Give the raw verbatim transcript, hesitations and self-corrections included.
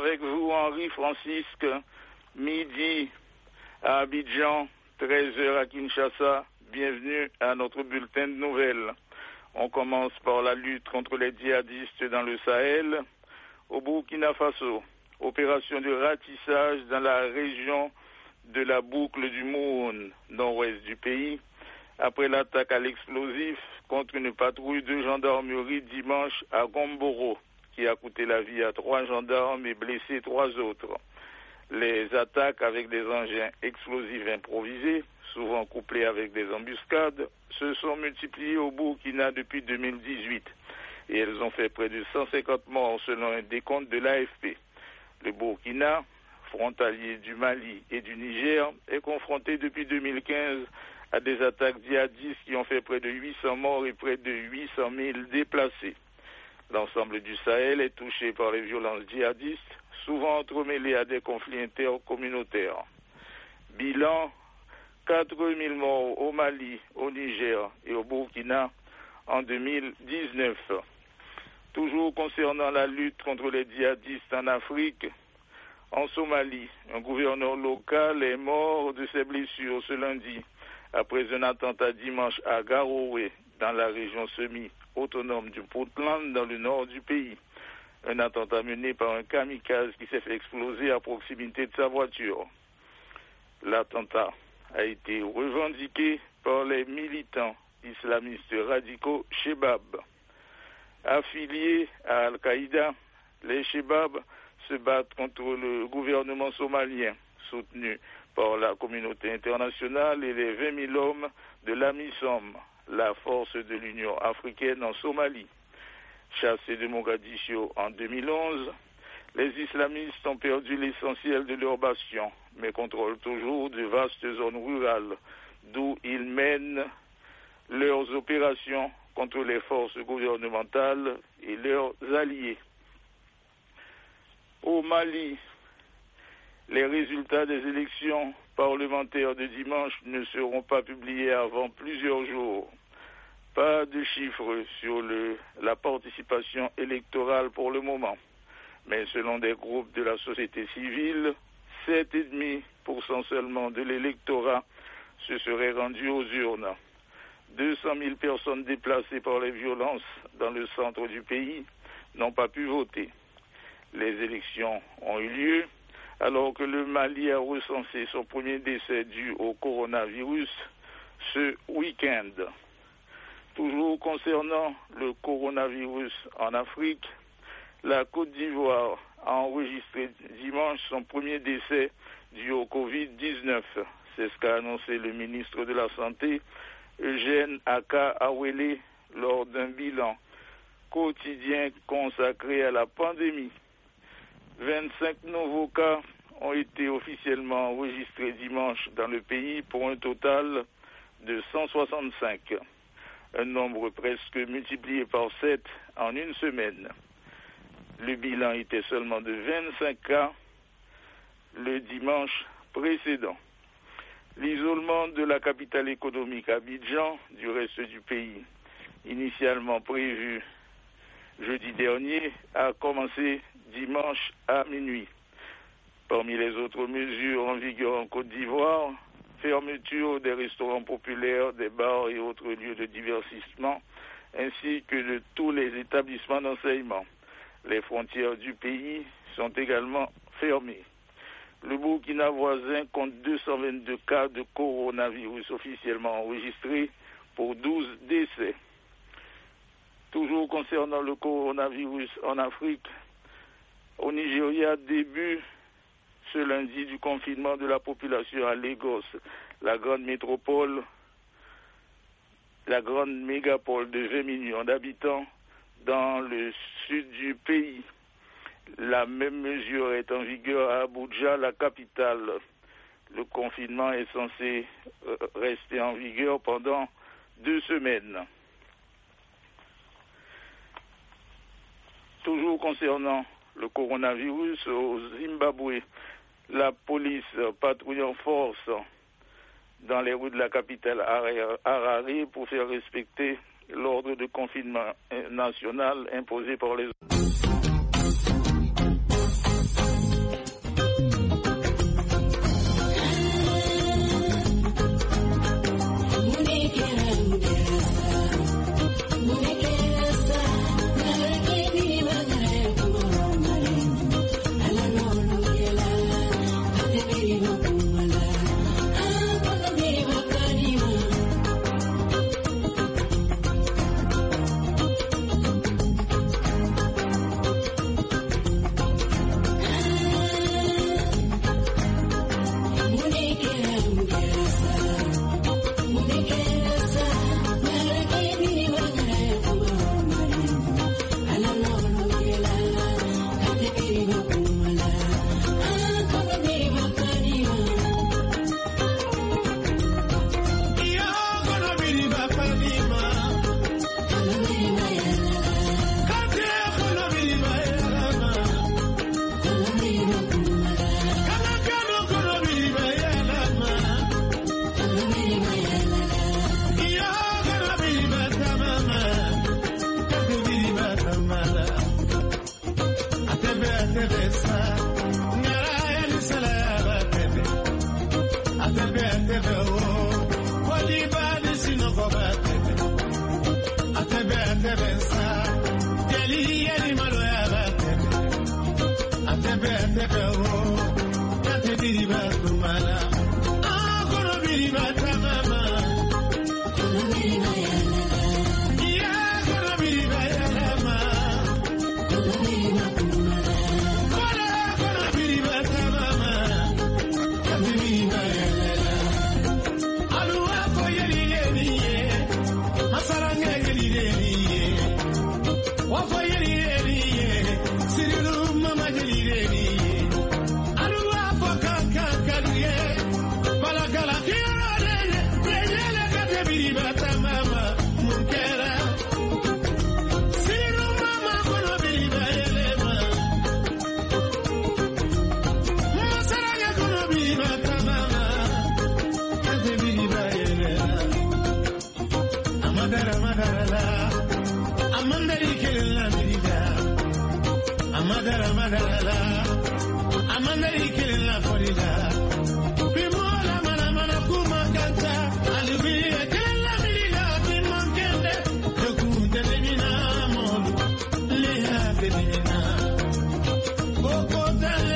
avec vous Henri Francisque, midi à Abidjan, treize heures à Kinshasa. Bienvenue à notre bulletin de nouvelles. On commence par la lutte contre les djihadistes dans le Sahel. Au Burkina Faso, opération de ratissage dans la région de la boucle du Moun, nord-ouest du pays, après l'attaque à l'explosif contre une patrouille de gendarmerie dimanche à Gomboro, qui a coûté la vie à trois gendarmes et blessé trois autres. Les attaques avec des engins explosifs improvisés, souvent couplés avec des embuscades, se sont multipliées au Burkina depuis deux mille dix-huit et elles ont fait près de cent cinquante morts selon un décompte de l'A F P. Le Burkina, frontalier du Mali et du Niger, est confronté depuis deux mille quinze à des attaques djihadistes qui ont fait près de huit cents morts et près de huit cent mille déplacés. L'ensemble du Sahel est touché par les violences djihadistes, souvent entremêlées à des conflits intercommunautaires. Bilan, quatre mille morts au Mali, au Niger et au Burkina en deux mille dix-neuf. Toujours concernant la lutte contre les djihadistes en Afrique, en Somalie, un gouverneur local est mort de ses blessures ce lundi après un attentat dimanche à Garowe, dans la région semi-autonome du Puntland, dans le nord du pays. Un attentat mené par un kamikaze qui s'est fait exploser à proximité de sa voiture. L'attentat a été revendiqué par les militants islamistes radicaux Shebab. Affiliés à Al-Qaïda, les Shebab se battent contre le gouvernement somalien, soutenu par la communauté internationale et les vingt mille hommes de l'AMISOM, la force de l'Union africaine en Somalie. Chassés de Mogadiscio en deux mille onze, les islamistes ont perdu l'essentiel de leur bastion, mais contrôlent toujours de vastes zones rurales, d'où ils mènent leurs opérations contre les forces gouvernementales et leurs alliés. Au Mali, les résultats des élections parlementaires de dimanche ne seront pas publiés avant plusieurs jours. Pas de chiffres sur le, la participation électorale pour le moment, mais selon des groupes de la société civile, sept virgule cinq pour cent seulement de l'électorat se serait rendu aux urnes. deux cent mille personnes déplacées par les violences dans le centre du pays n'ont pas pu voter. Les élections ont eu lieu alors que le Mali a recensé son premier décès dû au coronavirus ce week-end. Toujours concernant le coronavirus en Afrique, la Côte d'Ivoire a enregistré dimanche son premier décès dû au covid dix-neuf. C'est ce qu'a annoncé le ministre de la Santé, Eugène Aka Awele, lors d'un bilan quotidien consacré à la pandémie. vingt-cinq nouveaux cas ont été officiellement enregistrés dimanche dans le pays pour un total de cent soixante-cinq. Un nombre presque multiplié par sept en une semaine. Le bilan était seulement de vingt-cinq cas le dimanche précédent. L'isolement de la capitale économique Abidjan du reste du pays, initialement prévu jeudi dernier, a commencé dimanche à minuit. Parmi les autres mesures en vigueur en Côte d'Ivoire, fermeture des restaurants populaires, des bars et autres lieux de divertissement, ainsi que de tous les établissements d'enseignement. Les frontières du pays sont également fermées. Le Burkina voisin compte deux cent vingt-deux cas de coronavirus officiellement enregistrés pour douze décès. Toujours concernant le coronavirus en Afrique, au Nigeria, début ce lundi du confinement de la population à Lagos, la grande métropole, la grande mégapole de vingt millions d'habitants dans le sud du pays. La même mesure est en vigueur à Abuja, la capitale. Le confinement est censé rester en vigueur pendant deux semaines. Toujours concernant le coronavirus, au Zimbabwe, la police patrouille en force dans les rues de la capitale Harare pour faire respecter l'ordre de confinement national imposé par les Oh,